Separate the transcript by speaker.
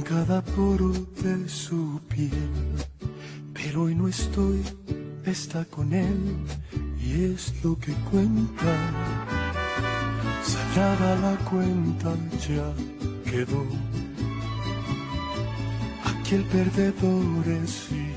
Speaker 1: cada poro de su piel. Pero hoy no estoy, está con él y es lo que cuenta. Saldada la cuenta ya quedó. Aquí el perdedor es yo.